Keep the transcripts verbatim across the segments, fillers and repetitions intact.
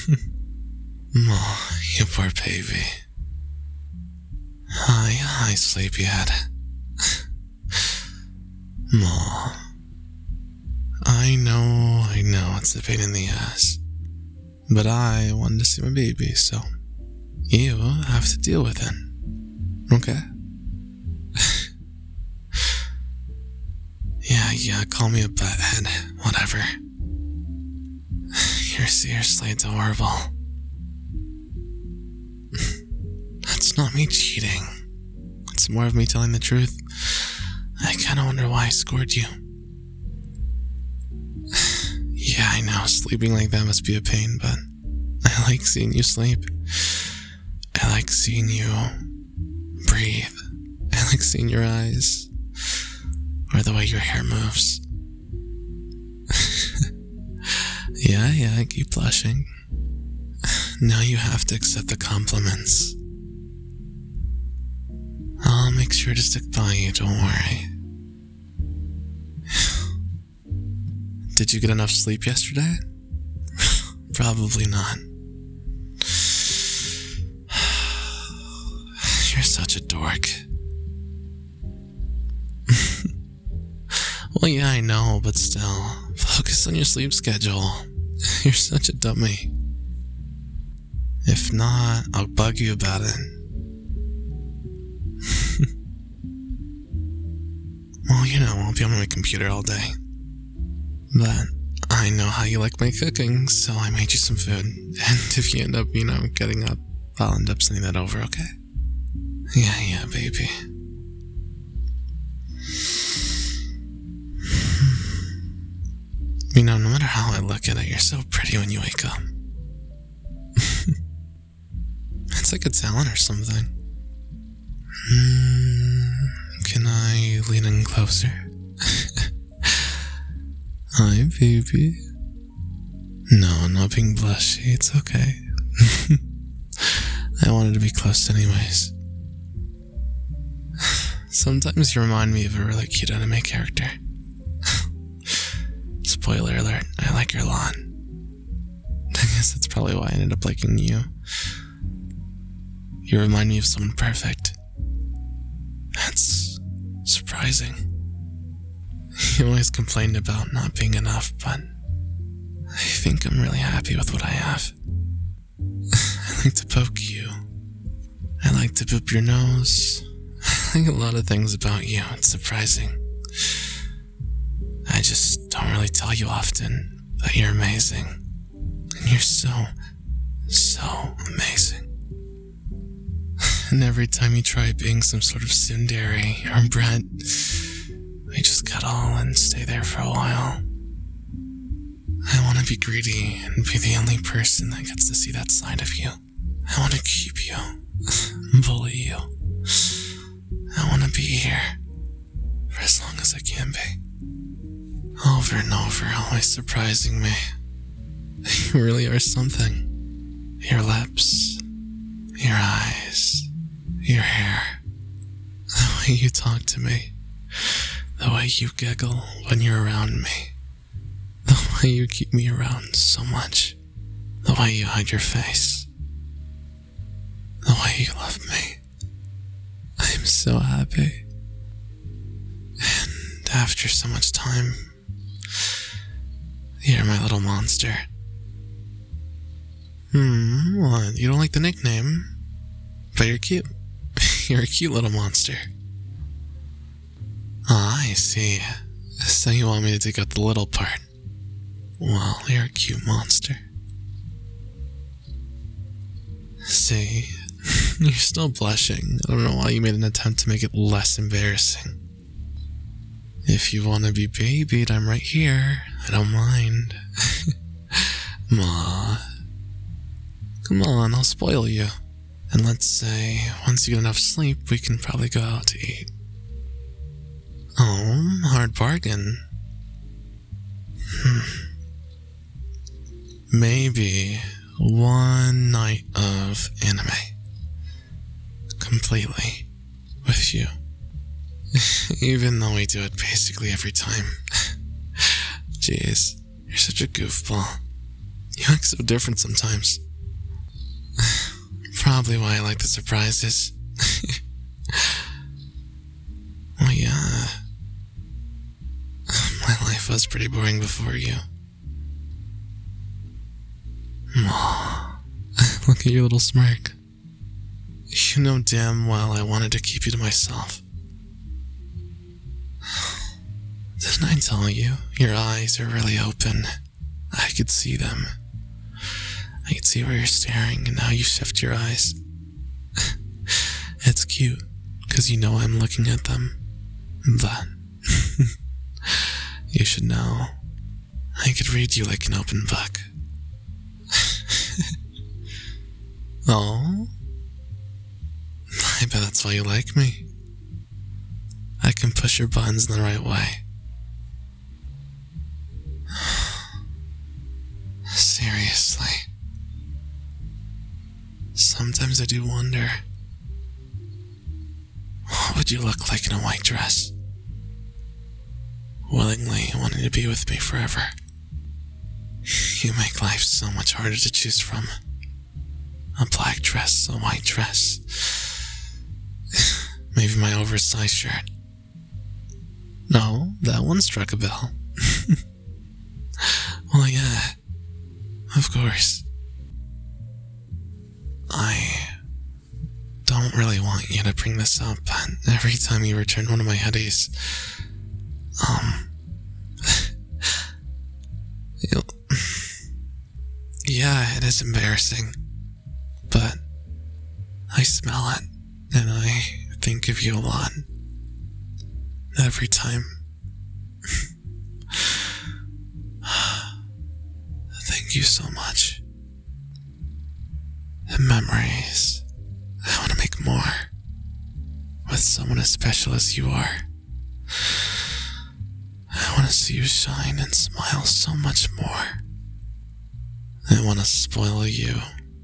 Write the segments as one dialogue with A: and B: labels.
A: Oh, you poor baby. Hi, hi, sleepyhead. Aw. I know, I know it's a pain in the ass. But I wanted to see my baby, so you have to deal with it. Okay? Yeah, yeah, call me a butthead. Whatever. You're seriously adorable. That's not me cheating. It's more of me telling the truth. I kinda wonder why I scored you. Yeah, I know, sleeping like that must be a pain, but I like seeing you sleep. I like seeing you breathe. I like seeing your eyes. Or the way your hair moves. Yeah, yeah, I keep blushing. Now you have to accept the compliments. I'll make sure to stick by you, don't worry. Did you get enough sleep yesterday? Probably not. You're such a dork. Well, yeah, I know, but still, focus on your sleep schedule. You're such a dummy. If not, I'll bug you about it. Well, you know, I'll be on my computer all day. But I know how you like my cooking, so I made you some food. And if you end up, you know, getting up, I'll end up sending that over, okay? Yeah, yeah, baby. You know, no matter how I look at it, you're so pretty when you wake up. It's like a talent or something. Mm, can I lean in closer? Hi, baby. No, I'm not being blushy. It's okay. I wanted to be close anyways. Sometimes you remind me of a really cute anime character. Spoiler alert, I like her a lot. I guess that's probably why I ended up liking you. You remind me of someone perfect. That's surprising. You always complained about not being enough, but I think I'm really happy with what I have. I like to poke you. I like to boop your nose. I like a lot of things about you. It's surprising. I just don't really tell you often, but you're amazing. And you're so, so amazing. And every time you try being some sort of tsundere or brat, we just cuddle and stay there for a while. I want to be greedy and be the only person that gets to see that side of you. I want to keep you, bully you. I want to be here for as long as I can be. Over and over, always surprising me. You really are something. Your lips, your eyes, your hair, the way you talk to me, the way you giggle when you're around me, the way you keep me around so much, the way you hide your face, the way you love me. I'm so happy. And after so much time, you're my little monster. Hmm, what? You don't like the nickname? But you're cute. You're a cute little monster. Ah, I see. So you want me to take out the little part. Well, you're a cute monster. See, you're still blushing. I don't know why you made an attempt to make it less embarrassing. If you want to be babied, I'm right here. I don't mind. Ma. Come on, I'll spoil you. And let's say, once you get enough sleep, we can probably go out to eat. Oh, hard bargain. Hmm. Maybe one night of anime. Completely. With you. Even though we do it basically every time. Jeez, you're such a goofball. You act so different sometimes. Probably why I like the surprises. Well, yeah. My life was pretty boring before you. Aw, look at your little smirk. You know damn well I wanted to keep you to myself. Didn't I tell you? Your eyes are really open. I could see them. I could see where you're staring and how you shift your eyes. It's cute, because you know I'm looking at them. But you should know, I could read you like an open book. Oh, I bet that's why you like me. I can push your buttons in the right way. Seriously. Sometimes I do wonder, what would you look like in a white dress? Willingly wanting to be with me forever. You make life so much harder to choose from. A black dress, a white dress. Maybe my oversized shirt. No, that one struck a bell. Well, yeah, of course. I don't really want you to bring this up, but every time you return one of my hoodies, um, you'll, yeah, it is embarrassing, but I smell it, and I think of you a lot, every time. Thank you so much. The memories. I want to make more. With someone as special as you are. I want to see you shine and smile so much more. I want to spoil you.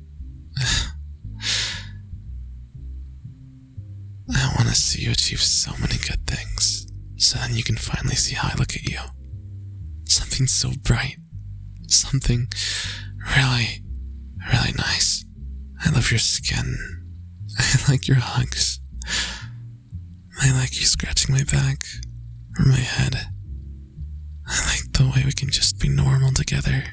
A: I want to see you achieve so many good things, so then you can finally see how I look at you. Something so bright. Something really, really nice. I love your skin. I like your hugs. I like you scratching my back or my head. I like the way we can just be normal together.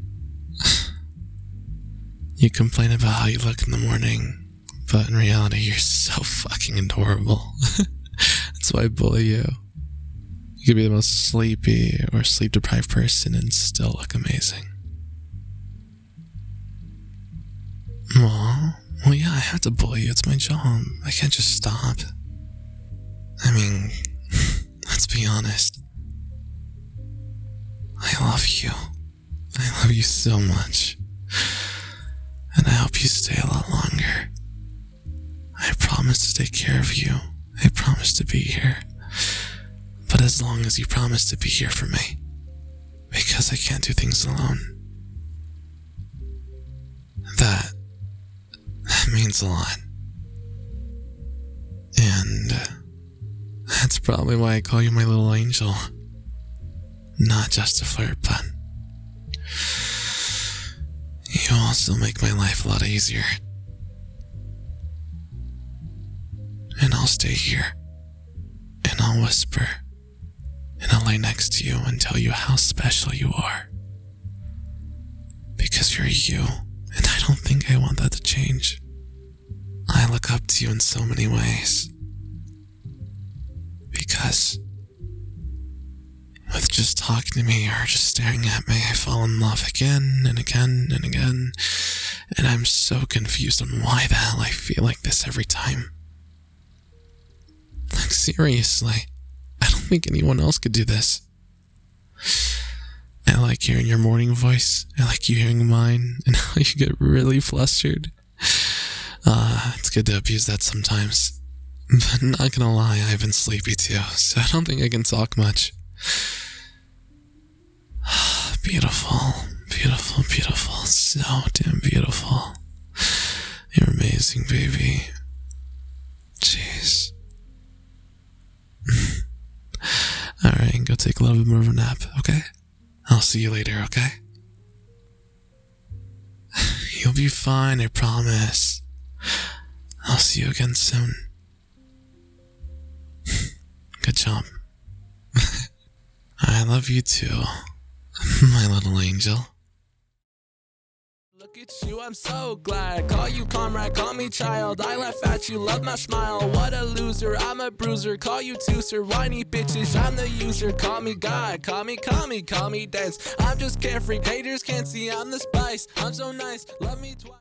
A: You complain about how you look in the morning, but in reality you're so fucking adorable. That's why I bully you. You could be the most sleepy or sleep-deprived person and still look amazing. Aw, well yeah, I have to bully you, it's my job. I can't just stop. I mean, let's be honest. I love you. I love you so much. And I hope you stay a lot longer. I promise to take care of you. I promise to be here. But as long as you promise to be here for me. Because I can't do things alone. That, that means a lot. And uh, that's probably why I call you my little angel. Not just a flirt, but you also make my life a lot easier. And I'll stay here. And I'll whisper. And I'll lay next to you and tell you how special you are. Because you're you, and I don't think I want that to change. I look up to you in so many ways. Because with just talking to me or just staring at me, I fall in love again and again and again. And I'm so confused on why the hell I feel like this every time. Like, seriously. I don't think anyone else could do this. I like hearing your morning voice. I like you hearing mine, and how you get really flustered. Uh, it's good to abuse that sometimes. But not gonna lie, I've been sleepy too, so I don't think I can talk much. Beautiful, beautiful, beautiful. So damn beautiful. You're amazing, baby. Jeez. Alright, go take a little bit more of a nap, okay? I'll see you later, okay? You'll be fine, I promise. I'll see you again soon. Good job. I love you too, my little angel.
B: Look at you, I'm so glad. Call you comrade, call me child. I laugh at you, love my smile. What a loser, I'm a bruiser. Call you tooser, whiny bitches, I'm the user. Call me God, call me, call me, call me dance. I'm just carefree, haters can't see I'm the spice. I'm so nice, love me twice.